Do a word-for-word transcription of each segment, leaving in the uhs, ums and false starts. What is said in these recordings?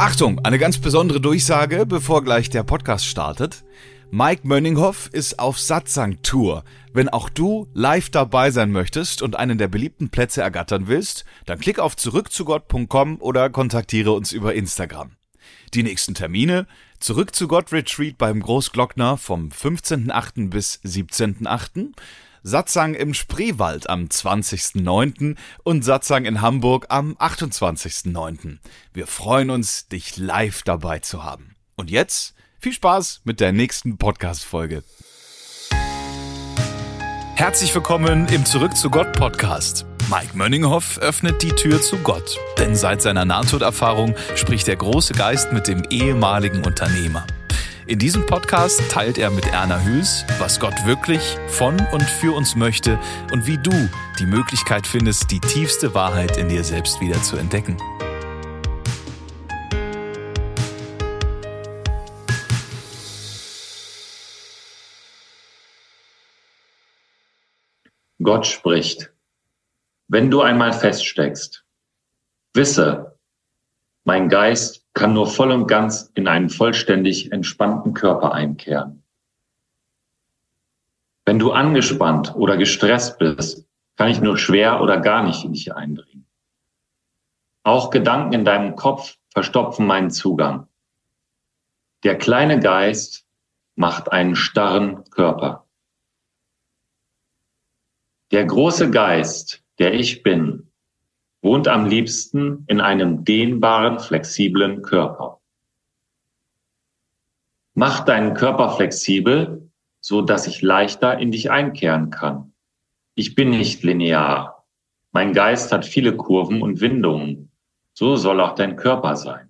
Achtung, eine ganz besondere Durchsage, bevor gleich der Podcast startet. Mike Mönninghoff ist auf Satsang-Tour. Wenn auch du live dabei sein möchtest und einen der beliebten Plätze ergattern willst, dann klick auf zurück zu Gott punkt com oder kontaktiere uns über Instagram. Die nächsten Termine: Zurück zu Gott Retreat beim Großglockner vom fünfzehnten achten bis siebzehnten achten, Satsang im Spreewald am zwanzigsten neunten und Satsang in Hamburg am achtundzwanzigsten neunten Wir freuen uns, dich live dabei zu haben. Und jetzt viel Spaß mit der nächsten Podcast-Folge. Herzlich willkommen im Zurück zu Gott Podcast. Mike Mönninghoff öffnet die Tür zu Gott, denn seit seiner Nahtoderfahrung spricht der große Geist mit dem ehemaligen Unternehmer. In diesem Podcast teilt er mit Erna Hüls, was Gott wirklich von und für uns möchte und wie du die Möglichkeit findest, die tiefste Wahrheit in dir selbst wieder zu entdecken. Gott spricht: Wenn du einmal feststeckst, wisse, mein Geist kann nur voll und ganz in einen vollständig entspannten Körper einkehren. Wenn du angespannt oder gestresst bist, kann ich nur schwer oder gar nicht in dich eindringen. Auch Gedanken in deinem Kopf verstopfen meinen Zugang. Der kleine Geist macht einen starren Körper. Der große Geist, der ich bin, wohnt am liebsten in einem dehnbaren, flexiblen Körper. Mach deinen Körper flexibel, so dass ich leichter in dich einkehren kann. Ich bin nicht linear. Mein Geist hat viele Kurven und Windungen. So soll auch dein Körper sein.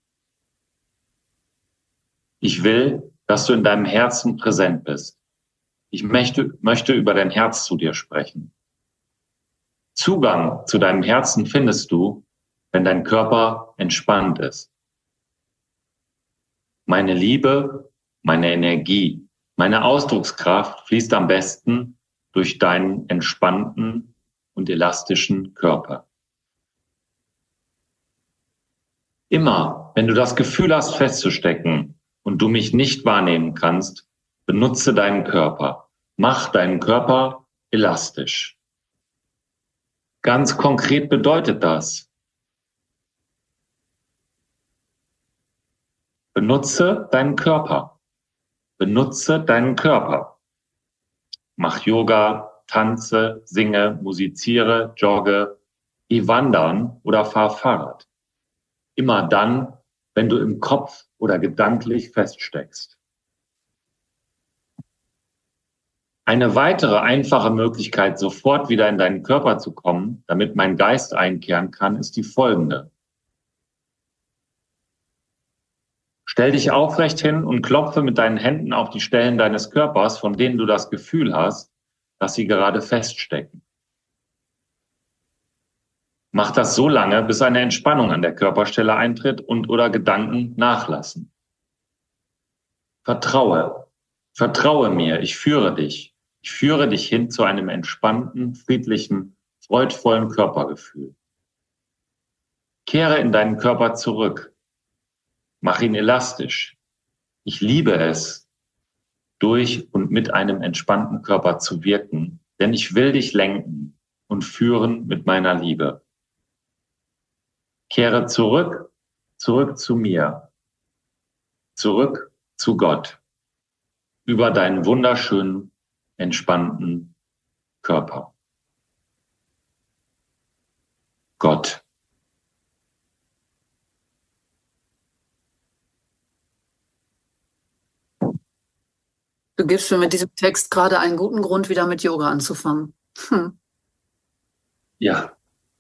Ich will, dass du in deinem Herzen präsent bist. Ich möchte, möchte über dein Herz zu dir sprechen. Zugang zu deinem Herzen findest du, wenn dein Körper entspannt ist. Meine Liebe, meine Energie, meine Ausdruckskraft fließt am besten durch deinen entspannten und elastischen Körper. Immer, wenn du das Gefühl hast, festzustecken und du mich nicht wahrnehmen kannst, benutze deinen Körper. Mach deinen Körper elastisch. Ganz konkret bedeutet das: Benutze deinen Körper. Benutze deinen Körper. Mach Yoga, tanze, singe, musiziere, jogge, geh wandern oder fahr Fahrrad. Immer dann, wenn du im Kopf oder gedanklich feststeckst. Eine weitere einfache Möglichkeit, sofort wieder in deinen Körper zu kommen, damit mein Geist einkehren kann, ist die folgende. Stell dich aufrecht hin und klopfe mit deinen Händen auf die Stellen deines Körpers, von denen du das Gefühl hast, dass sie gerade feststecken. Mach das so lange, bis eine Entspannung an der Körperstelle eintritt und oder Gedanken nachlassen. Vertraue. Vertraue mir, ich führe dich. Ich führe dich hin zu einem entspannten, friedlichen, freudvollen Körpergefühl. Kehre in deinen Körper zurück. Mach ihn elastisch. Ich liebe es, durch und mit einem entspannten Körper zu wirken, denn ich will dich lenken und führen mit meiner Liebe. Kehre zurück, zurück zu mir, zurück zu Gott, über deinen wunderschönen, entspannten Körper. Gott. Du gibst mir mit diesem Text gerade einen guten Grund, wieder mit Yoga anzufangen. Hm. Ja.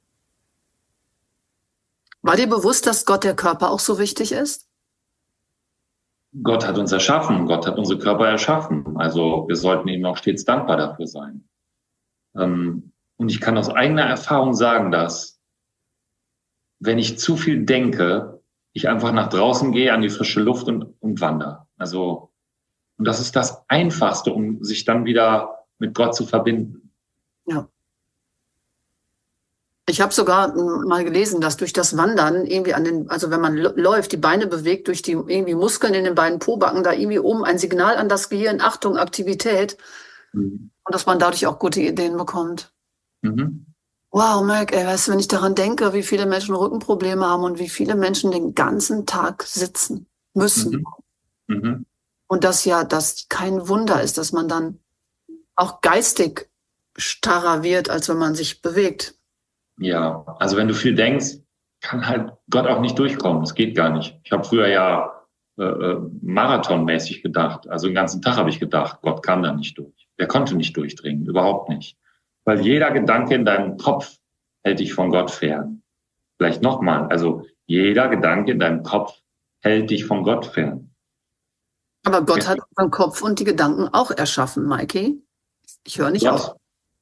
War dir bewusst, dass Gott der Körper auch so wichtig ist? Gott hat uns erschaffen, Gott hat unsere Körper erschaffen. Also wir sollten ihm auch stets dankbar dafür sein. Und ich kann aus eigener Erfahrung sagen, dass wenn ich zu viel denke, ich einfach nach draußen gehe, an die frische Luft und, und wandere. Also, und das ist das Einfachste, um sich dann wieder mit Gott zu verbinden. Ja. Ich habe sogar mm, mal gelesen, dass durch das Wandern irgendwie an den, also wenn man l- läuft, die Beine bewegt, durch die irgendwie Muskeln in den beiden Pobacken, da irgendwie oben ein Signal an das Gehirn, Achtung, Aktivität, Mhm. und dass man dadurch auch gute Ideen bekommt. Mhm. Wow, Mike, ey, weißt du, wenn ich daran denke, wie viele Menschen Rückenprobleme haben und wie viele Menschen den ganzen Tag sitzen müssen. Mhm. Mhm. Und das ja, das kein Wunder ist, dass man dann auch geistig starrer wird, als wenn man sich bewegt. Ja, also wenn du viel denkst, kann halt Gott auch nicht durchkommen. Das geht gar nicht. Ich habe früher ja äh, äh, marathonmäßig gedacht. Also den ganzen Tag habe ich gedacht, Gott kam da nicht durch. Der konnte nicht durchdringen, überhaupt nicht. Weil jeder Gedanke in deinem Kopf hält dich von Gott fern. Vielleicht nochmal, also jeder Gedanke in deinem Kopf hält dich von Gott fern. Aber Gott Ja. hat unseren Kopf und die Gedanken auch erschaffen, Mikey. Ich höre nicht auf. Gott,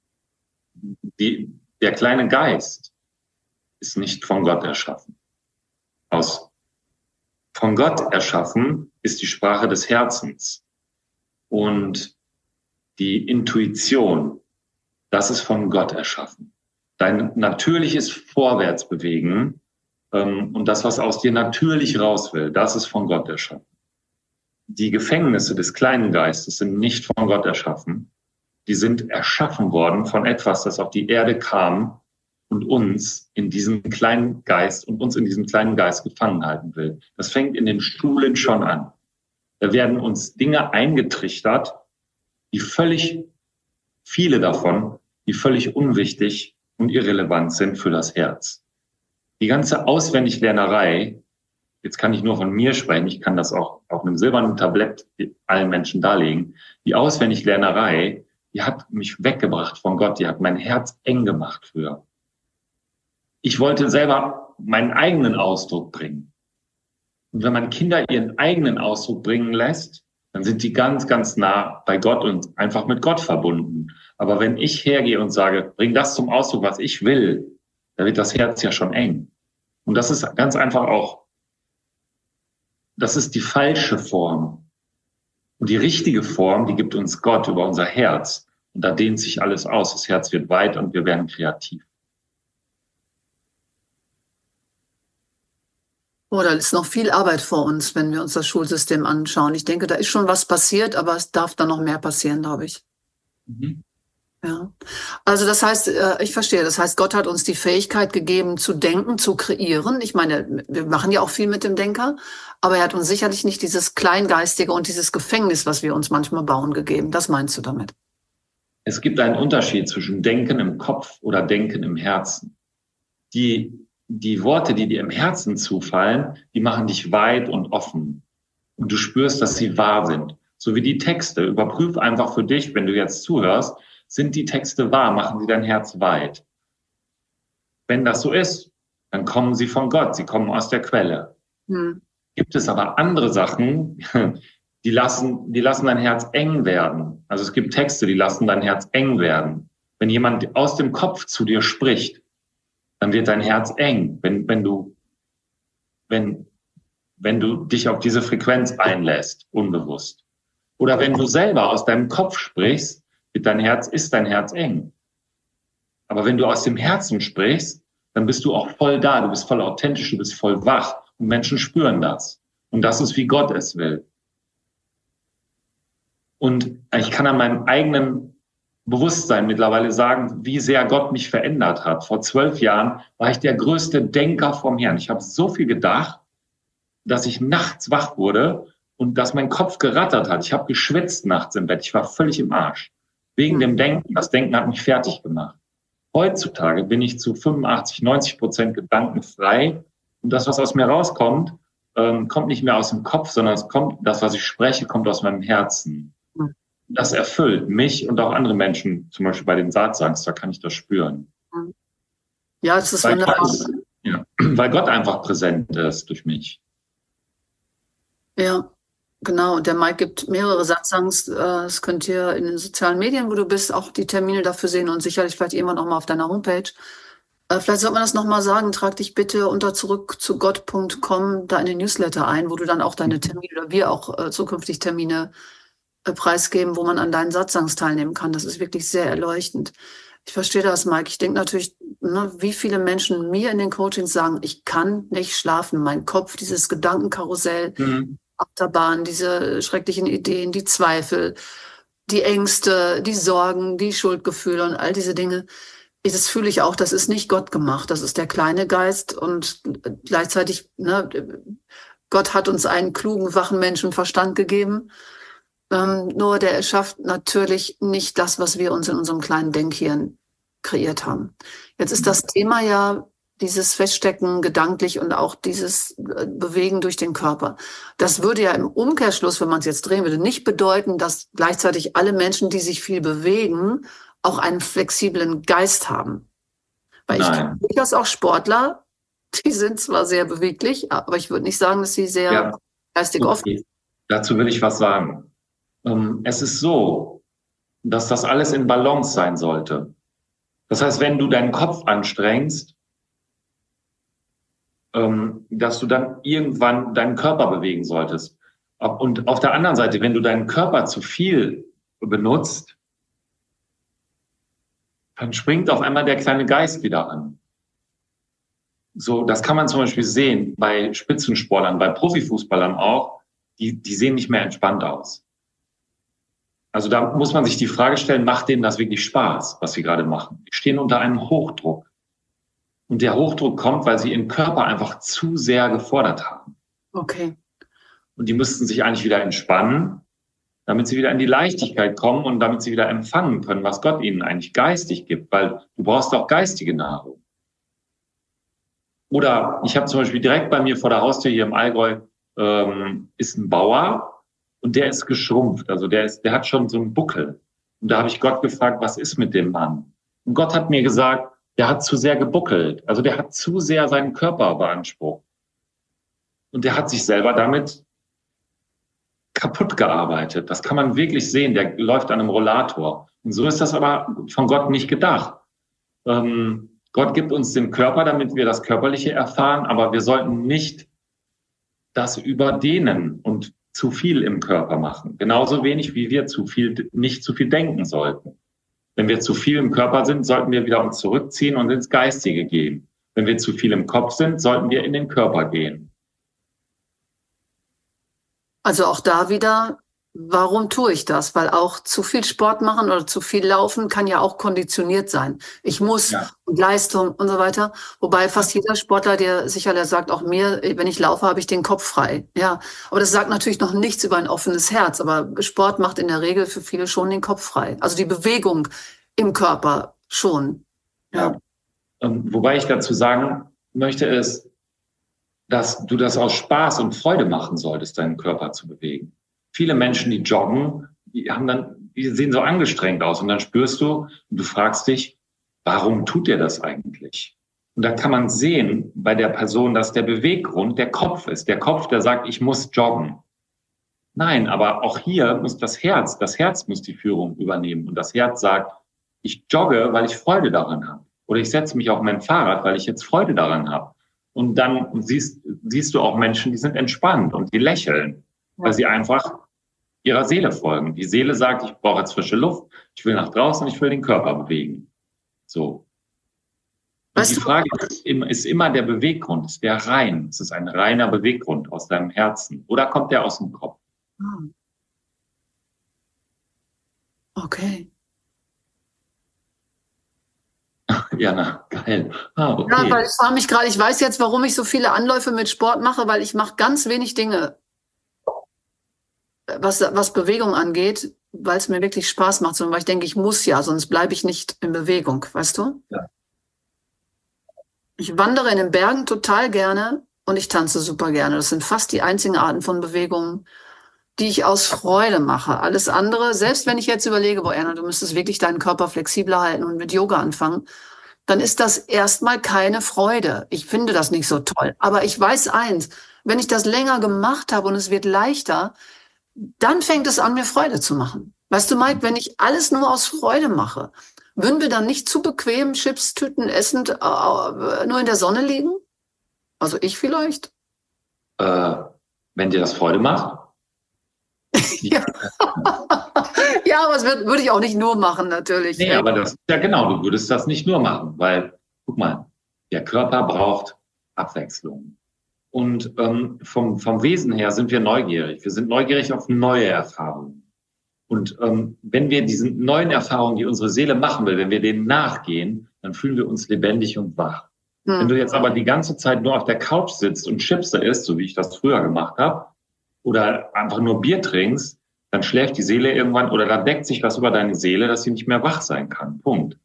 die, der kleine Geist ist nicht von Gott erschaffen. Aus von Gott erschaffen ist die Sprache des Herzens. Und die Intuition, das ist von Gott erschaffen. Dein natürliches Vorwärtsbewegen ähm, und das, was aus dir natürlich raus will, das ist von Gott erschaffen. Die Gefängnisse des kleinen Geistes sind nicht von Gott erschaffen. Die sind erschaffen worden von etwas, das auf die Erde kam und uns in diesem kleinen Geist und uns in diesem kleinen Geist gefangen halten will. Das fängt in den Schulen schon an. Da werden uns Dinge eingetrichtert, die völlig, viele davon, die völlig unwichtig und irrelevant sind für das Herz. Die ganze Auswendiglernerei, jetzt kann ich nur von mir sprechen, ich kann das auch auf einem silbernen Tablett allen Menschen darlegen, die Auswendiglernerei, die hat mich weggebracht von Gott, die hat mein Herz eng gemacht früher. Ich wollte selber meinen eigenen Ausdruck bringen. Und wenn man Kinder ihren eigenen Ausdruck bringen lässt, dann sind die ganz, ganz nah bei Gott und einfach mit Gott verbunden. Aber wenn ich hergehe und sage, bring das zum Ausdruck, was ich will, dann wird das Herz ja schon eng. Und das ist ganz einfach auch, das ist die falsche Form. Und die richtige Form, die gibt uns Gott über unser Herz. Und da dehnt sich alles aus. Das Herz wird weit und wir werden kreativ. Oh, da ist noch viel Arbeit vor uns, wenn wir uns das Schulsystem anschauen. Ich denke, da ist schon was passiert, aber es darf da noch mehr passieren, glaube ich. Mhm. Ja. Also das heißt, äh, ich verstehe, das heißt, Gott hat uns die Fähigkeit gegeben, zu denken, zu kreieren. Ich meine, wir machen ja auch viel mit dem Denker, aber er hat uns sicherlich nicht dieses Kleingeistige und dieses Gefängnis, was wir uns manchmal bauen, gegeben. Das meinst du damit? Es gibt einen Unterschied zwischen Denken im Kopf oder Denken im Herzen. Die, die Worte, die dir im Herzen zufallen, die machen dich weit und offen. Und du spürst, dass sie wahr sind. So wie die Texte. Überprüf einfach für dich, wenn du jetzt zuhörst, sind die Texte wahr? Machen sie dein Herz weit? Wenn das so ist, dann kommen sie von Gott. Sie kommen aus der Quelle. Hm. Gibt es aber andere Sachen, die lassen, die lassen dein Herz eng werden. Also es gibt Texte, die lassen dein Herz eng werden. Wenn jemand aus dem Kopf zu dir spricht, dann wird dein Herz eng. Wenn, wenn du, wenn, wenn du dich auf diese Frequenz einlässt, unbewusst. Oder wenn du selber aus deinem Kopf sprichst, wird dein Herz, ist dein Herz eng. Aber wenn du aus dem Herzen sprichst, dann bist du auch voll da. Du bist voll authentisch, du bist voll wach. Und Menschen spüren das. Und das ist, wie Gott es will. Und ich kann an meinem eigenen Bewusstsein mittlerweile sagen, wie sehr Gott mich verändert hat. Vor zwölf Jahren war ich der größte Denker vom Herrn. Ich habe so viel gedacht, dass ich nachts wach wurde und dass mein Kopf gerattert hat. Ich habe geschwitzt nachts im Bett. Ich war völlig im Arsch. Wegen dem Denken. Das Denken hat mich fertig gemacht. Heutzutage bin ich zu fünfundachtzig, neunzig Prozent gedankenfrei. Und das, was aus mir rauskommt, ähm, kommt nicht mehr aus dem Kopf, sondern es kommt, das, was ich spreche, kommt aus meinem Herzen. Das erfüllt mich und auch andere Menschen, zum Beispiel bei den Saatsangs, da kann ich das spüren. Ja, es ist Weil wunderbar. Gott, ja, weil Gott einfach präsent ist durch mich. Ja, genau. Und der Mike gibt mehrere Satzangs. äh, Das könnt ihr in den sozialen Medien, wo du bist, auch die Termine dafür sehen und sicherlich vielleicht irgendwann auch mal auf deiner Homepage. Äh, Vielleicht sollte man das nochmal sagen. Trag dich bitte unter zurück zu Gott Punkt com da in den Newsletter ein, wo du dann auch deine Termine oder wir auch äh, zukünftig Termine äh, preisgeben, wo man an deinen Satzangs teilnehmen kann. Das ist wirklich sehr erleuchtend. Ich verstehe das, Mike. Ich denke natürlich, ne, wie viele Menschen mir in den Coachings sagen, ich kann nicht schlafen, mein Kopf, dieses Gedankenkarussell, Mhm. Achterbahn, diese schrecklichen Ideen, die Zweifel, die Ängste, die Sorgen, die Schuldgefühle und all diese Dinge. Das fühle ich auch, das ist nicht Gott gemacht, das ist der kleine Geist und gleichzeitig, ne, Gott hat uns einen klugen, wachen Menschenverstand gegeben. Ähm, nur der erschafft natürlich nicht das, was wir uns in unserem kleinen Denkhirn kreiert haben. Jetzt ist das Thema ja dieses Feststecken gedanklich und auch dieses Bewegen durch den Körper. Das würde ja im Umkehrschluss, wenn man es jetzt drehen würde, nicht bedeuten, dass gleichzeitig alle Menschen, die sich viel bewegen, auch einen flexiblen Geist haben. Weil ich kenne durchaus auch Sportler, die sind zwar sehr beweglich, aber ich würde nicht sagen, dass sie sehr Ja. geistig Okay. offen sind. Dazu will ich was sagen. Ähm, es ist so, dass das alles in Balance sein sollte. Das heißt, wenn du deinen Kopf anstrengst, ähm, dass du dann irgendwann deinen Körper bewegen solltest. Und auf der anderen Seite, wenn du deinen Körper zu viel benutzt, dann springt auf einmal der kleine Geist wieder an. So, das kann man zum Beispiel sehen bei Spitzensportlern, bei Profifußballern auch, die, die sehen nicht mehr entspannt aus. Also da muss man sich die Frage stellen, macht denen das wirklich Spaß, was sie gerade machen? Die stehen unter einem Hochdruck. Und der Hochdruck kommt, weil sie ihren Körper einfach zu sehr gefordert haben. Okay. Und die müssten sich eigentlich wieder entspannen, damit sie wieder in die Leichtigkeit kommen und damit sie wieder empfangen können, was Gott ihnen eigentlich geistig gibt, weil du brauchst auch geistige Nahrung. Oder ich habe zum Beispiel direkt bei mir vor der Haustür hier im Allgäu ähm, ist ein Bauer und der ist geschrumpft, also der ist, der hat schon so einen Buckel. Und da habe ich Gott gefragt, was ist mit dem Mann? Und Gott hat mir gesagt, der hat zu sehr gebuckelt, also der hat zu sehr seinen Körper beansprucht. Und der hat sich selber damit kaputt gearbeitet. Das kann man wirklich sehen. Der läuft an einem Rollator. Und so ist das aber von Gott nicht gedacht. Ähm, Gott gibt uns den Körper, damit wir das Körperliche erfahren, aber wir sollten nicht das überdehnen und zu viel im Körper machen. Genauso wenig, wie wir zu viel, nicht zu viel denken sollten. Wenn wir zu viel im Körper sind, sollten wir wieder uns zurückziehen und ins Geistige gehen. Wenn wir zu viel im Kopf sind, sollten wir in den Körper gehen. Also auch da wieder, warum tue ich das? Weil auch zu viel Sport machen oder zu viel laufen kann ja auch konditioniert sein. Ich muss Ja. und Leistung und so weiter. Wobei fast jeder Sportler, der sicherlich sagt, auch mir, wenn ich laufe, habe ich den Kopf frei. Ja, aber das sagt natürlich noch nichts über ein offenes Herz. Aber Sport macht in der Regel für viele schon den Kopf frei. Also die Bewegung im Körper schon. Ja. Ähm, wobei ich dazu sagen möchte, ist, dass du das aus Spaß und Freude machen solltest, deinen Körper zu bewegen. Viele Menschen, die joggen, die haben dann, die sehen so angestrengt aus und dann spürst du und du fragst dich, warum tut der das eigentlich? Und da kann man sehen bei der Person, dass der Beweggrund der Kopf ist. Der Kopf, der sagt, ich muss joggen. Nein, aber auch hier muss das Herz, das Herz muss die Führung übernehmen und das Herz sagt, ich jogge, weil ich Freude daran habe. Oder ich setze mich auf mein Fahrrad, weil ich jetzt Freude daran habe. Und dann siehst, siehst du auch Menschen, die sind entspannt und die lächeln, weil sie einfach ihrer Seele folgen. Die Seele sagt, ich brauche jetzt frische Luft, ich will nach draußen, ich will den Körper bewegen. So. Und Weißt die du- Frage ist immer, ist immer der Beweggrund, ist der rein? Ist es ein reiner Beweggrund aus deinem Herzen? Oder kommt der aus dem Kopf? Ah. Okay. Ja, na, geil. Ah, Ja, okay. weil ich frage mich gerade, ich weiß jetzt, warum ich so viele Anläufe mit Sport mache, weil ich mache ganz wenig Dinge, was, was Bewegung angeht, weil es mir wirklich Spaß macht, sondern weil ich denke, ich muss ja, sonst bleibe ich nicht in Bewegung, weißt du? Ja. Ich wandere in den Bergen total gerne und ich tanze super gerne. Das sind fast die einzigen Arten von Bewegungen, die ich aus Freude mache. Alles andere, selbst wenn ich jetzt überlege, boah, Erna, du müsstest wirklich deinen Körper flexibler halten und mit Yoga anfangen, dann ist das erstmal keine Freude. Ich finde das nicht so toll. Aber ich weiß eins, wenn ich das länger gemacht habe und es wird leichter, dann fängt es an, mir Freude zu machen. Weißt du, Mike, wenn ich alles nur aus Freude mache, würden wir dann nicht zu bequem Chipstüten essend äh, nur in der Sonne liegen? Also ich vielleicht. Äh, wenn dir das Freude macht? Ja. Ja, aber das würd, würde ich auch nicht nur machen, natürlich. Nee, aber das, ja genau, du würdest das nicht nur machen, weil guck mal, der Körper braucht Abwechslung. Und ähm, vom, vom Wesen her sind wir neugierig. Wir sind neugierig auf neue Erfahrungen. Und ähm, wenn wir diesen neuen Erfahrungen, die unsere Seele machen will, wenn wir denen nachgehen, dann fühlen wir uns lebendig und wach. Hm. Wenn du jetzt aber die ganze Zeit nur auf der Couch sitzt und Chips isst, so wie ich das früher gemacht habe, oder einfach nur Bier trinkst, dann schläft die Seele irgendwann oder da deckt sich was über deine Seele, dass sie nicht mehr wach sein kann. Punkt.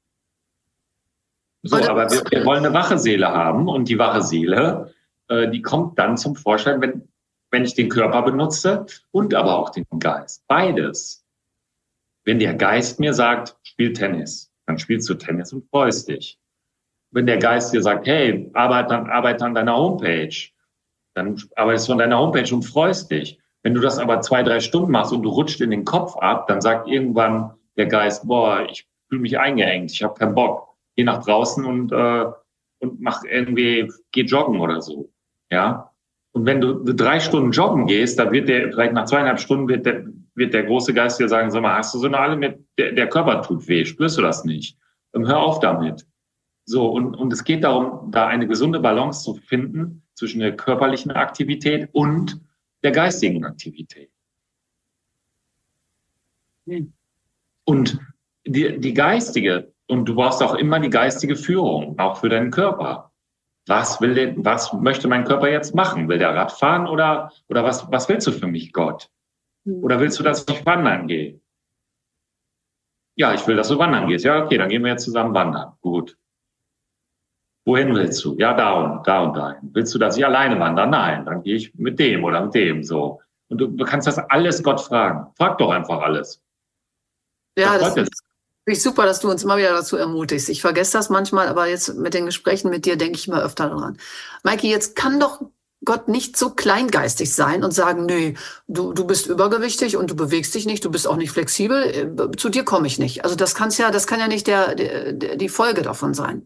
So, aber wir, wir wollen eine wache Seele haben und die wache Seele, äh, die kommt dann zum Vorschein, wenn, wenn ich den Körper benutze und aber auch den Geist. Beides. Wenn der Geist mir sagt, spiel Tennis, dann spielst du Tennis und freust dich. Wenn der Geist dir sagt, hey, arbeite an, arbeite an deiner Homepage, dann arbeitest du an deiner Homepage und freust dich. Wenn du das aber zwei, drei Stunden machst und du rutscht in den Kopf ab, dann sagt irgendwann der Geist, boah, ich fühle mich eingeengt, ich habe keinen Bock. Geh nach draußen und äh, und mach irgendwie, geh joggen oder so, ja. Und wenn du drei Stunden joggen gehst, dann wird der, vielleicht nach zweieinhalb Stunden wird der, wird der große Geist dir sagen, sag mal, hast du so eine alle mit, der, der Körper tut weh, spürst du das nicht? Und hör auf damit. So, und, und es geht darum, da eine gesunde Balance zu finden zwischen der körperlichen Aktivität und der geistigen Aktivität. Hm. Und die, die geistige, und du brauchst auch immer die geistige Führung, auch für deinen Körper. Was will der, was möchte mein Körper jetzt machen? Will der Rad fahren oder, oder was, was willst du für mich, Gott? Oder willst du, dass ich wandern gehe? Ja, ich will, dass du wandern gehst. Ja, okay, dann gehen wir jetzt zusammen wandern. Gut. Wohin willst du? Ja, da und da und dahin. Willst du, dass ich alleine wandere? Nein, dann gehe ich mit dem oder mit dem, so. Und du, du kannst das alles Gott fragen. Frag doch einfach alles. Ja, das, das ist wirklich super, dass du uns immer wieder dazu ermutigst. Ich vergesse das manchmal, aber jetzt mit den Gesprächen mit dir denke ich immer öfter daran. Maiki, jetzt kann doch Gott nicht so kleingeistig sein und sagen, nö, du, du bist übergewichtig und du bewegst dich nicht, du bist auch nicht flexibel, zu dir komme ich nicht. Also das kann's ja, das kann ja nicht der, der, die Folge davon sein.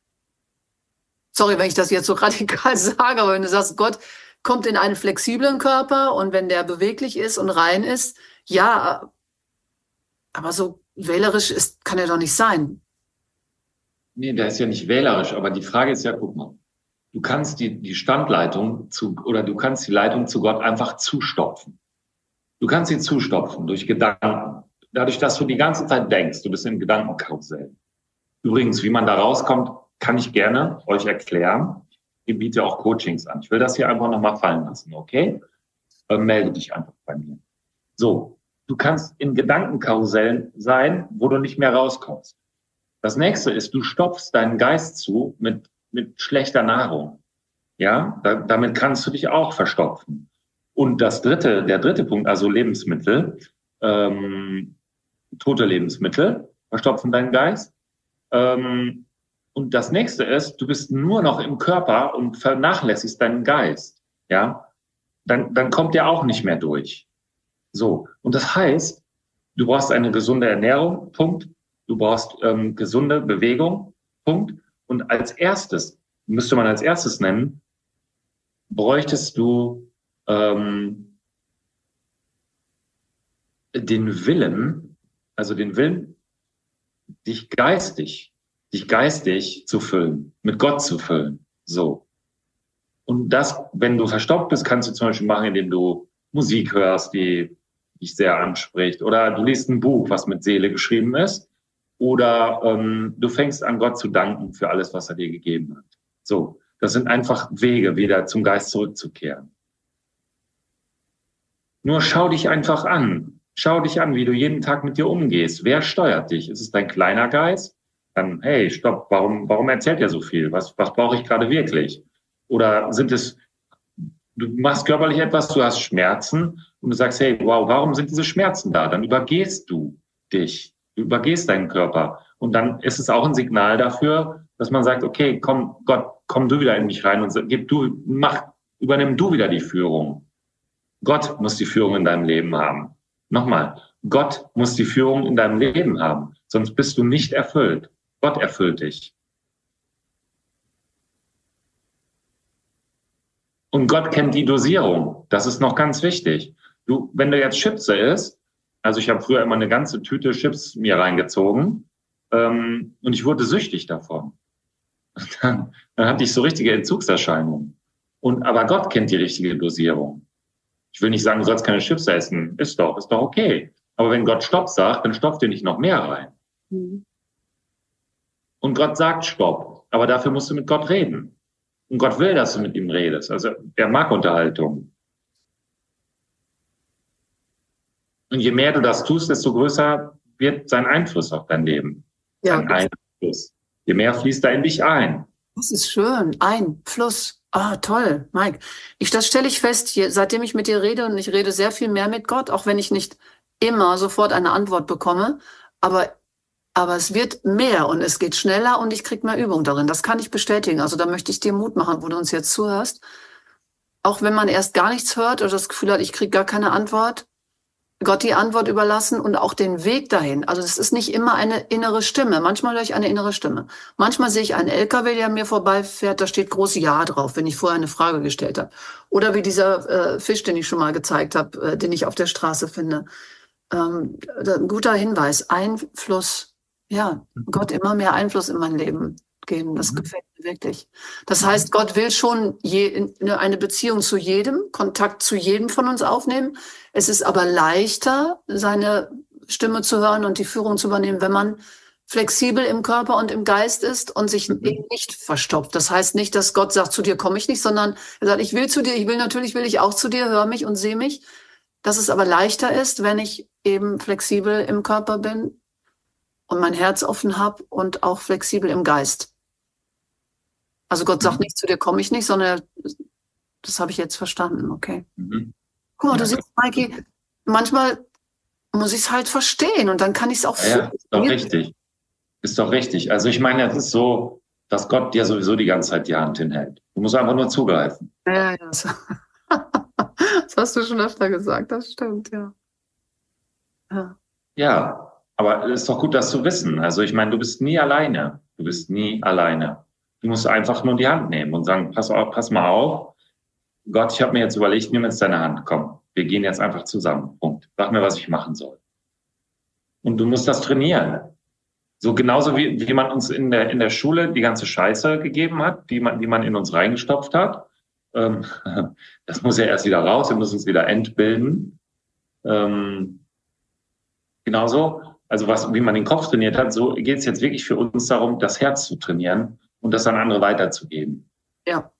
Sorry, wenn ich das jetzt so radikal sage, aber wenn du sagst, Gott kommt in einen flexiblen Körper und wenn der beweglich ist und rein ist, ja, aber so wählerisch ist, kann er doch nicht sein. Nee, der ist ja nicht wählerisch, aber die Frage ist ja, guck mal, du kannst die, die Standleitung zu, oder du kannst die Leitung zu Gott einfach zustopfen. Du kannst sie zustopfen durch Gedanken. Dadurch, dass du die ganze Zeit denkst, du bist im Gedankenkarussell. Übrigens, wie man da rauskommt, kann ich gerne euch erklären. Ich biete auch Coachings an. Ich will das hier einfach nochmal fallen lassen, okay? Äh, melde dich einfach bei mir. So, du kannst in Gedankenkarussellen sein, wo du nicht mehr rauskommst. Das nächste ist, du stopfst deinen Geist zu mit, mit schlechter Nahrung. Ja, da, damit kannst du dich auch verstopfen. Und das dritte, der dritte Punkt, also Lebensmittel, ähm, tote Lebensmittel verstopfen deinen Geist. Ähm, Und das nächste ist, du bist nur noch im Körper und vernachlässigst deinen Geist, ja, dann, dann kommt der auch nicht mehr durch. So. Und das heißt, du brauchst eine gesunde Ernährung, Punkt. Du brauchst ähm, gesunde Bewegung, Punkt. Und als erstes, müsste man als erstes nennen, bräuchtest du ähm, den Willen, also den Willen, dich geistig dich geistig zu füllen, mit Gott zu füllen. So. Und das, wenn du verstopft bist, kannst du zum Beispiel machen, indem du Musik hörst, die dich sehr anspricht. Oder du liest ein Buch, was mit Seele geschrieben ist. Oder ähm, du fängst an, Gott zu danken für alles, was er dir gegeben hat. So. Das sind einfach Wege, wieder zum Geist zurückzukehren. Nur schau dich einfach an. Schau dich an, wie du jeden Tag mit dir umgehst. Wer steuert dich? Ist es dein kleiner Geist? Dann, hey, stopp, warum, warum erzählt er so viel? Was, was brauche ich gerade wirklich? Oder sind es, du machst körperlich etwas, du hast Schmerzen und du sagst, hey, wow, warum sind diese Schmerzen da? Dann übergehst du dich, du übergehst deinen Körper. Und dann ist es auch ein Signal dafür, dass man sagt, okay, komm, Gott, komm du wieder in mich rein und gib du, mach, übernimm du wieder die Führung. Gott muss die Führung in deinem Leben haben. Nochmal, Gott muss die Führung in deinem Leben haben, sonst bist du nicht erfüllt. Gott erfüllt dich. Und Gott kennt die Dosierung. Das ist noch ganz wichtig. Du, wenn du jetzt Chips isst, also ich habe früher immer eine ganze Tüte Chips mir reingezogen ähm, und ich wurde süchtig davon. dann, dann hatte ich so richtige Entzugserscheinungen. Und, aber Gott kennt die richtige Dosierung. Ich will nicht sagen, du sollst keine Chips essen. Ist doch, ist doch okay. Aber wenn Gott Stopp sagt, dann stopft dir nicht noch mehr rein. Mhm. Und Gott sagt Stopp. Aber dafür musst du mit Gott reden. Und Gott will, dass du mit ihm redest. Also er mag Unterhaltung. Und je mehr du das tust, desto größer wird sein Einfluss auf dein Leben. Ja. Sein Einfluss. Je mehr fließt er in dich ein. Das ist schön. Einfluss. Ah, toll, Mike. Ich, das stelle ich fest, hier, seitdem ich mit dir rede, und ich rede sehr viel mehr mit Gott, auch wenn ich nicht immer sofort eine Antwort bekomme, aber, aber es wird mehr und es geht schneller und ich kriege mehr Übung darin. Das kann ich bestätigen. Also da möchte ich dir Mut machen, wo du uns jetzt zuhörst. Auch wenn man erst gar nichts hört oder das Gefühl hat, ich kriege gar keine Antwort, Gott die Antwort überlassen und auch den Weg dahin. Also es ist nicht immer eine innere Stimme. Manchmal höre ich eine innere Stimme. Manchmal sehe ich einen L K W, der an mir vorbeifährt, da steht groß Ja drauf, wenn ich vorher eine Frage gestellt habe. Oder wie dieser äh, Fisch, den ich schon mal gezeigt habe, äh, den ich auf der Straße finde. Ähm, ein guter Hinweis. Einfluss. Ja, Gott immer mehr Einfluss in mein Leben geben. Das gefällt mir wirklich. Das heißt, Gott will schon je, eine Beziehung zu jedem, Kontakt zu jedem von uns aufnehmen. Es ist aber leichter, seine Stimme zu hören und die Führung zu übernehmen, wenn man flexibel im Körper und im Geist ist und sich mhm. eben nicht verstopft. Das heißt nicht, dass Gott sagt, zu dir komme ich nicht, sondern er sagt, ich will zu dir, ich will natürlich, will ich auch zu dir, hör mich und sehe mich. Dass es aber leichter ist, wenn ich eben flexibel im Körper bin und mein Herz offen habe und auch flexibel im Geist. Also Gott sagt nicht, zu dir komme ich nicht, sondern das habe ich jetzt verstanden, okay. Mhm. Guck mal, du siehst, Maiki, manchmal muss ich es halt verstehen und dann kann ich es auch ja, ja, ist doch richtig. Ist doch richtig. Also ich meine, es ist so, dass Gott dir sowieso die ganze Zeit die Hand hinhält. Du musst einfach nur zugreifen. Ja, ja, das, das hast du schon öfter gesagt, das stimmt, ja. Ja, ja, aber es ist doch gut, das zu wissen. Also ich meine, du bist nie alleine. Du bist nie alleine. Du musst einfach nur die Hand nehmen und sagen, pass auf, pass mal auf. Gott, ich habe mir jetzt überlegt, nimm jetzt deine Hand, komm. Wir gehen jetzt einfach zusammen. Punkt. Sag mir, was ich machen soll. Und du musst das trainieren. So genauso wie, wie man uns in der, in der Schule die ganze Scheiße gegeben hat, die man, die man in uns reingestopft hat. Ähm, das muss ja erst wieder raus. Wir müssen uns wieder entbilden. Ähm, genauso, also was, wie man den Kopf trainiert hat, so geht es jetzt wirklich für uns darum, das Herz zu trainieren und das an andere weiterzugeben. Ja.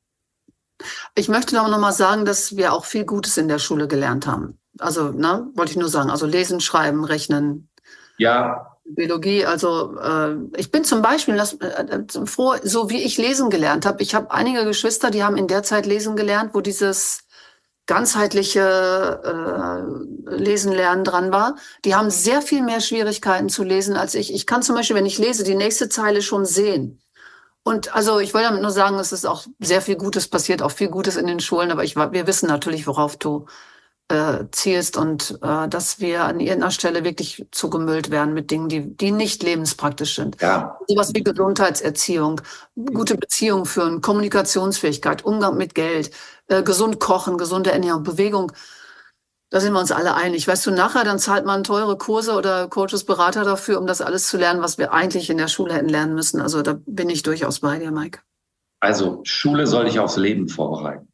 Ich möchte noch mal sagen, dass wir auch viel Gutes in der Schule gelernt haben. Also, ne, wollte ich nur sagen. Also lesen, schreiben, rechnen. Ja. Biologie. Also äh, ich bin zum Beispiel das, äh, froh, so wie ich lesen gelernt habe. Ich habe einige Geschwister, die haben in der Zeit lesen gelernt, wo dieses ganzheitliche äh, Lesen lernen dran war. Die haben sehr viel mehr Schwierigkeiten zu lesen als ich. Ich kann zum Beispiel, wenn ich lese, die nächste Zeile schon sehen. Und also ich will damit nur sagen, es ist auch sehr viel Gutes passiert, auch viel Gutes in den Schulen, aber ich, wir wissen natürlich, worauf du äh, zielst und äh, dass wir an irgendeiner Stelle wirklich zugemüllt werden mit Dingen, die, die nicht lebenspraktisch sind. Ja. Sowas wie Gesundheitserziehung, gute Beziehungen führen, Kommunikationsfähigkeit, Umgang mit Geld, äh, gesund kochen, gesunde Ernährung, Bewegung. Da sind wir uns alle einig. Weißt du, nachher, dann zahlt man teure Kurse oder Coaches, Berater dafür, um das alles zu lernen, was wir eigentlich in der Schule hätten lernen müssen. Also da bin ich durchaus bei dir, Mike. Also Schule soll dich aufs Leben vorbereiten.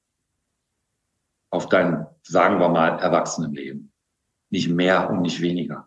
Auf dein, sagen wir mal, Erwachsenenleben. Nicht mehr und nicht weniger.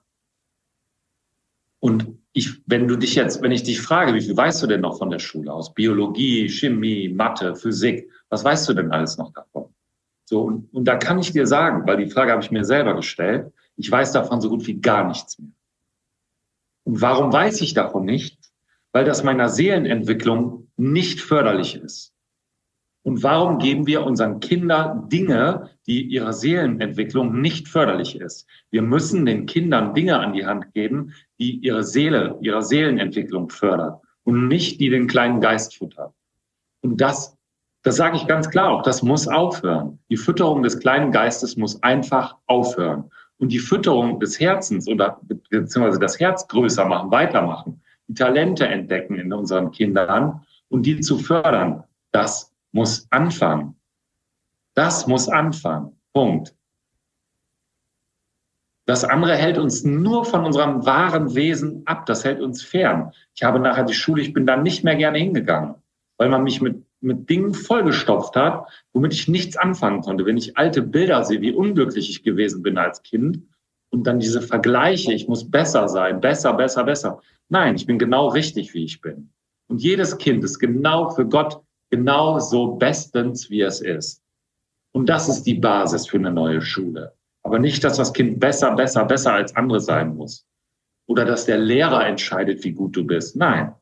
Und ich, wenn du dich jetzt, wenn ich dich frage, wie viel weißt du denn noch von der Schule aus? Biologie, Chemie, Mathe, Physik. Was weißt du denn alles noch davon? So, und, und da kann ich dir sagen, weil die Frage habe ich mir selber gestellt, ich weiß davon so gut wie gar nichts mehr. Und warum weiß ich davon nichts? Weil das meiner Seelenentwicklung nicht förderlich ist. Und warum geben wir unseren Kindern Dinge, die ihrer Seelenentwicklung nicht förderlich ist? Wir müssen den Kindern Dinge an die Hand geben, die ihre Seele, ihre Seelenentwicklung fördern und nicht die den kleinen Geist futtern. Und das Das sage ich ganz klar, auch das muss aufhören. Die Fütterung des kleinen Geistes muss einfach aufhören. Und die Fütterung des Herzens oder beziehungsweise das Herz größer machen, weitermachen, die Talente entdecken in unseren Kindern und die zu fördern, das muss anfangen. Das muss anfangen. Punkt. Das andere hält uns nur von unserem wahren Wesen ab. Das hält uns fern. Ich habe nachher die Schule, ich bin da nicht mehr gerne hingegangen, weil man mich mit, mit Dingen vollgestopft hat, womit ich nichts anfangen konnte. Wenn ich alte Bilder sehe, wie unglücklich ich gewesen bin als Kind und dann diese Vergleiche, ich muss besser sein, besser, besser, besser. Nein, ich bin genau richtig, wie ich bin. Und jedes Kind ist genau für Gott genau so bestens, wie es ist. Und das ist die Basis für eine neue Schule. Aber nicht, dass das Kind besser, besser, besser als andere sein muss. Oder dass der Lehrer entscheidet, wie gut du bist. Nein.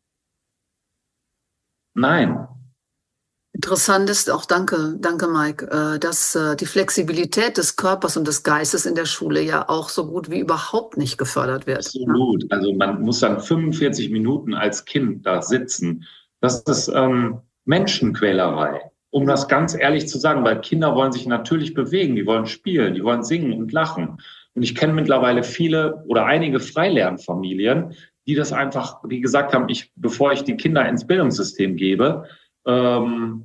Nein. Interessant ist auch, danke, danke Mike, dass die Flexibilität des Körpers und des Geistes in der Schule ja auch so gut wie überhaupt nicht gefördert wird. Absolut. Also man muss dann fünfundvierzig Minuten als Kind da sitzen. Das ist ähm, Menschenquälerei. Um das ganz ehrlich zu sagen, weil Kinder wollen sich natürlich bewegen, die wollen spielen, die wollen singen und lachen. Und ich kenne mittlerweile viele oder einige Freilernfamilien, die das einfach, die gesagt haben, ich, bevor ich die Kinder ins Bildungssystem gebe, ähm,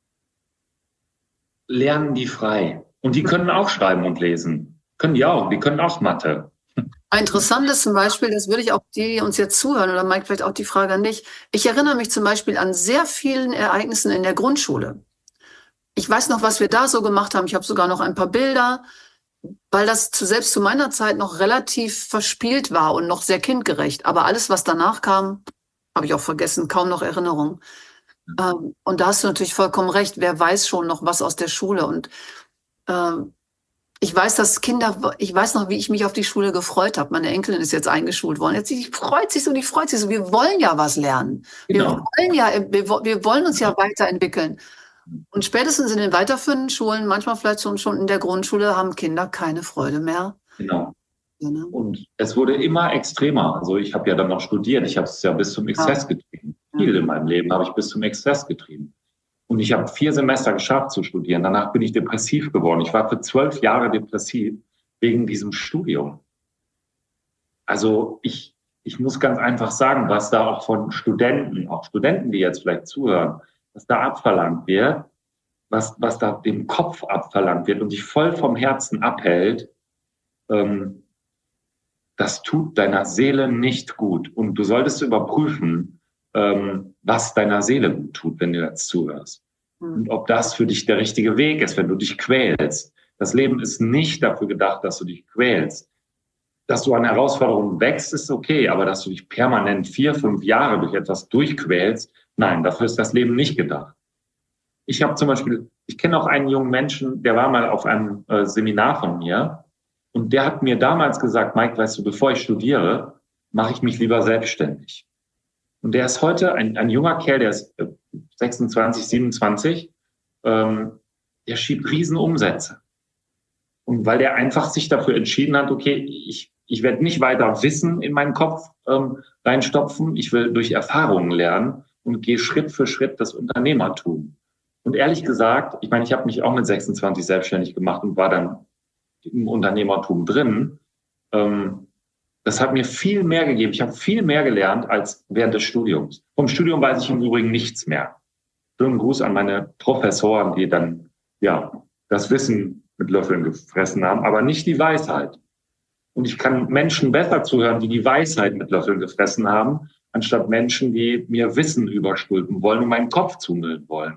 lernen die frei. Und die können auch schreiben und lesen. Können die auch, die können auch Mathe. Ein interessantes zum Beispiel, das würde ich auch die, die uns jetzt zuhören, oder Mike, vielleicht auch die Frage an dich. Ich erinnere mich zum Beispiel an sehr vielen Ereignissen in der Grundschule. Ich weiß noch, was wir da so gemacht haben. Ich habe sogar noch ein paar Bilder, weil das zu, selbst zu meiner Zeit noch relativ verspielt war und noch sehr kindgerecht. Aber alles, was danach kam, habe ich auch vergessen, kaum noch Erinnerung. Ähm, und da hast du natürlich vollkommen recht. Wer weiß schon noch was aus der Schule? Und ähm, ich weiß, dass Kinder, ich weiß noch, wie ich mich auf die Schule gefreut habe. Meine Enkelin ist jetzt eingeschult worden. Jetzt die freut sich so, die freut sich so. Wir wollen ja was lernen. Genau. Wir wollen ja, wir, wir wollen uns ja weiterentwickeln. Und spätestens in den weiterführenden Schulen, manchmal vielleicht schon, schon in der Grundschule, haben Kinder keine Freude mehr. Genau. Ja, ne? Und es wurde immer extremer. Also ich habe ja dann noch studiert. Ich habe es ja bis zum Exzess ja. getrieben. Viel in meinem Leben habe ich bis zum Exzess getrieben. Und ich habe vier Semester geschafft zu studieren. Danach bin ich depressiv geworden. Ich war für zwölf Jahre depressiv wegen diesem Studium. Also ich, ich muss ganz einfach sagen, was da auch von Studenten, auch Studenten, die jetzt vielleicht zuhören, was da abverlangt wird, was, was da dem Kopf abverlangt wird und dich voll vom Herzen abhält, ähm, das tut deiner Seele nicht gut. Und du solltest überprüfen, ähm, was deiner Seele gut tut, wenn du jetzt zuhörst. Mhm. Und ob das für dich der richtige Weg ist, wenn du dich quälst. Das Leben ist nicht dafür gedacht, dass du dich quälst. Dass du an Herausforderungen wächst, ist okay, aber dass du dich permanent vier, fünf Jahre durch etwas durchquälst, nein, dafür ist das Leben nicht gedacht. Ich habe zum Beispiel, ich kenne auch einen jungen Menschen, der war mal auf einem äh, Seminar von mir und der hat mir damals gesagt, Mike, weißt du, bevor ich studiere, mache ich mich lieber selbstständig. Und der ist heute ein, ein junger Kerl, der ist äh, sechsundzwanzig, siebenundzwanzig, ähm, der schiebt Riesenumsätze. Und weil der einfach sich dafür entschieden hat, okay, ich, ich werde nicht weiter Wissen in meinen Kopf ähm, reinstopfen, ich will durch Erfahrungen lernen und gehe Schritt für Schritt das Unternehmertum. Und ehrlich gesagt, ich meine, ich habe mich auch mit sechsundzwanzig selbstständig gemacht und war dann im Unternehmertum drin. Ähm, das hat mir viel mehr gegeben. Ich habe viel mehr gelernt als während des Studiums. Vom Studium weiß ich im Übrigen nichts mehr. Schönen Gruß an meine Professoren, die dann ja das Wissen mit Löffeln gefressen haben, aber nicht die Weisheit. Und ich kann Menschen besser zuhören, die die Weisheit mit Löffeln gefressen haben, anstatt Menschen, die mir Wissen überstülpen wollen und meinen Kopf zumüllen wollen.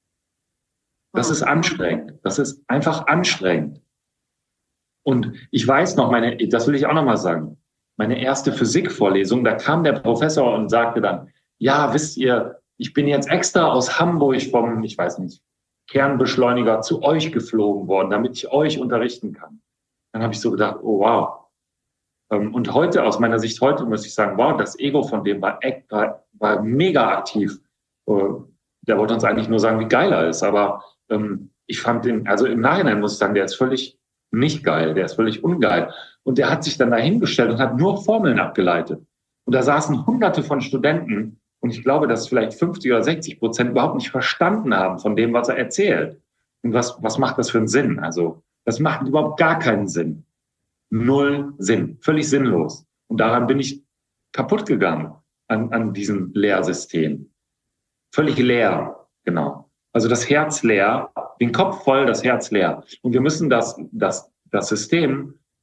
Das ist anstrengend. Das ist einfach anstrengend. Und ich weiß noch, meine, das will ich auch noch mal sagen, meine erste Physikvorlesung, da kam der Professor und sagte dann, ja, wisst ihr, ich bin jetzt extra aus Hamburg vom, ich weiß nicht, Kernbeschleuniger zu euch geflogen worden, damit ich euch unterrichten kann. Dann habe ich so gedacht, oh wow. Und heute, aus meiner Sicht heute, muss ich sagen, wow, das Ego von dem war, war, war mega aktiv. Der wollte uns eigentlich nur sagen, wie geil er ist. Aber ähm, ich fand den, also im Nachhinein muss ich sagen, der ist völlig nicht geil, der ist völlig ungeil. Und der hat sich dann dahingestellt und hat nur Formeln abgeleitet. Und da saßen hunderte von Studenten und ich glaube, dass vielleicht fünfzig oder sechzig Prozent überhaupt nicht verstanden haben von dem, was er erzählt. Und was, was macht das für einen Sinn? Also das macht überhaupt gar keinen Sinn. Null Sinn, völlig sinnlos. Und daran bin ich kaputt gegangen an, an diesem Lehrsystem. Völlig leer, genau. Also das Herz leer, den Kopf voll, das Herz leer. Und wir müssen das, das, das System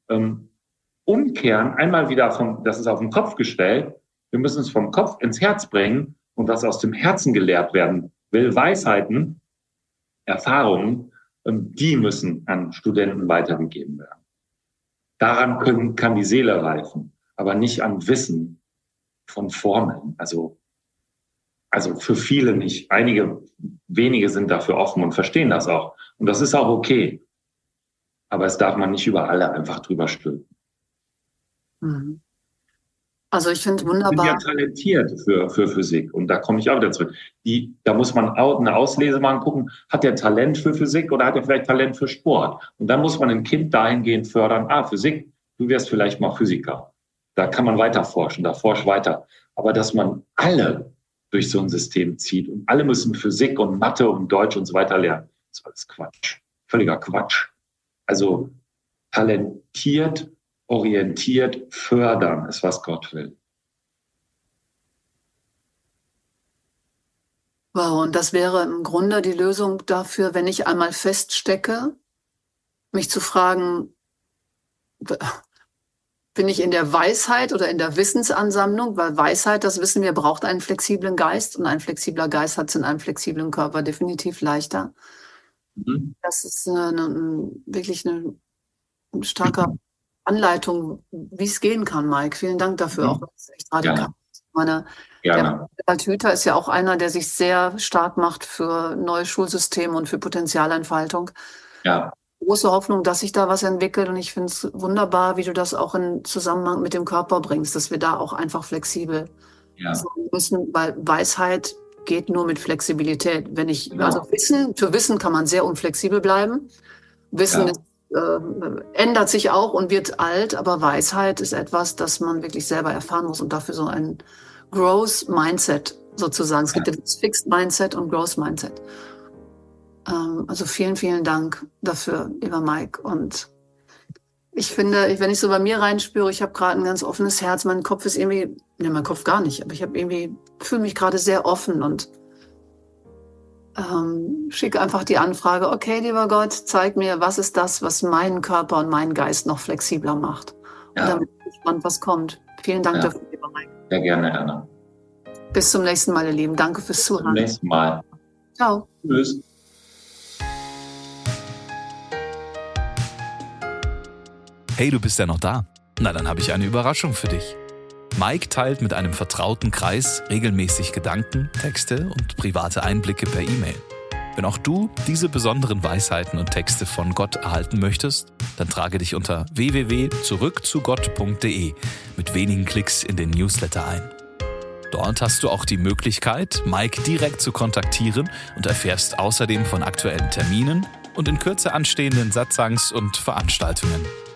ähm, umkehren, einmal wieder vom, das ist auf den Kopf gestellt, wir müssen es vom Kopf ins Herz bringen und was aus dem Herzen gelehrt werden will, Weisheiten, Erfahrungen, ähm, die müssen an Studenten weitergegeben werden. Daran können, kann die Seele reifen, aber nicht an Wissen von Formeln. Also, also für viele nicht. Einige wenige sind dafür offen und verstehen das auch. Und das ist auch okay. Aber es darf man nicht über alle einfach drüber stülpen. Mhm. Also ich finde Ich bin wunderbar. ja talentiert für, für Physik. Und da komme ich auch wieder zurück. Die, da muss man auch eine Auslese machen, gucken, hat der Talent für Physik oder hat er vielleicht Talent für Sport? Und dann muss man ein Kind dahingehend fördern, ah, Physik, du wirst vielleicht mal Physiker. Da kann man weiter forschen, da forsch weiter. Aber dass man alle durch so ein System zieht und alle müssen Physik und Mathe und Deutsch und so weiter lernen, das ist alles Quatsch. Völliger Quatsch. Also talentiert, orientiert, fördern ist, was Gott will. Wow, und das wäre im Grunde die Lösung dafür, wenn ich einmal feststecke, mich zu fragen, bin ich in der Weisheit oder in der Wissensansammlung? Weil Weisheit, das wissen wir, braucht einen flexiblen Geist und ein flexibler Geist hat es in einem flexiblen Körper definitiv leichter. Mhm. Das ist eine, eine, wirklich eine, eine starke Anleitung, wie es gehen kann, Mike. Vielen Dank dafür. Mhm. Auch das ist echt radikal. Ja. Meine, ja. Der Hüter ist ja auch einer, der sich sehr stark macht für neue Schulsysteme und für Potenzialentfaltung. Ja. Große Hoffnung, dass sich da was entwickelt. Und ich finde es wunderbar, wie du das auch in Zusammenhang mit dem Körper bringst, dass wir da auch einfach flexibel ja. sein müssen, weil Weisheit geht nur mit Flexibilität. Wenn ich, genau. also Wissen, für Wissen kann man sehr unflexibel bleiben. Wissen ja. ist, äh, ändert sich auch und wird alt, aber Weisheit ist etwas, das man wirklich selber erfahren muss und dafür so ein Growth Mindset sozusagen. Es gibt ja das Fixed Mindset und Growth Mindset. Ähm, also vielen, vielen Dank dafür, lieber Mike. Und ich finde, wenn ich so bei mir reinspüre, ich habe gerade ein ganz offenes Herz, mein Kopf ist irgendwie, ne, mein Kopf gar nicht, aber ich habe irgendwie, fühle mich gerade sehr offen und ähm, schicke einfach die Anfrage, okay, lieber Gott, zeig mir, was ist das, was meinen Körper und meinen Geist noch flexibler macht. Ja. Und dann bin ich gespannt, was kommt. Vielen Dank ja. dafür, lieber Mike. Sehr gerne, Anna. Bis zum nächsten Mal, ihr Lieben. Danke fürs Zuhören. Bis zum nächsten Mal. Ciao. Tschüss. Hey, du bist ja noch da? Na, dann habe ich eine Überraschung für dich. Mike teilt mit einem vertrauten Kreis regelmäßig Gedanken, Texte und private Einblicke per E-Mail. Wenn auch du diese besonderen Weisheiten und Texte von Gott erhalten möchtest, dann trage dich unter w w w punkt zurück zu gott punkt d e mit wenigen Klicks in den Newsletter ein. Dort hast du auch die Möglichkeit, Mike direkt zu kontaktieren und erfährst außerdem von aktuellen Terminen und in Kürze anstehenden Satzangs- und Veranstaltungen.